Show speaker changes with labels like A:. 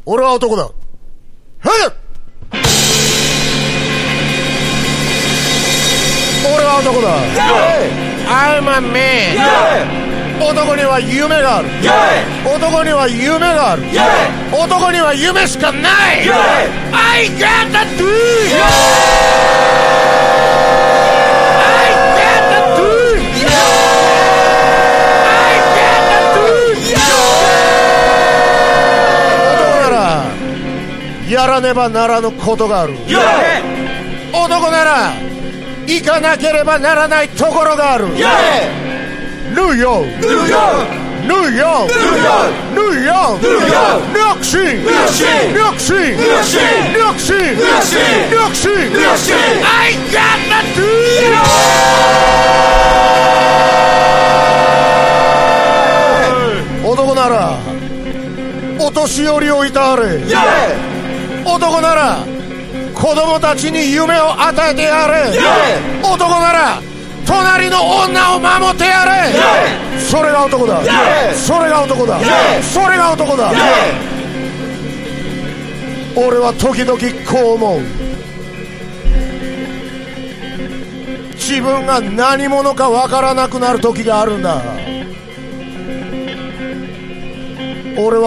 A: 俺は男だ。はい。俺は男だ。I'm a man。男には夢がある。男には夢がある。男には夢しかない。I got the dream。I got the dream。I got the dream。男ならやらねばならぬことがある。男なら行かなければならないところがある。ニューヨーク、ニューヨーク、ニューヨーク、ニューヨーク、ニューヨーク、ニューヨークシー、ニューヨークシー、ニューヨークシー、ニューヨークシー、ニューヨークシー、ニューヨークシー、ニューヨークシー、ニューヨークシー、I got the dream。男ならお年寄りをいたわれ。男なら子供たちに夢を与えてやれ。男なら隣の女を守ってやれ。それが男だ。それが男だ。それが男だ。俺は時々こう思う。自分が何者かわからなくなる時があるんだ。俺は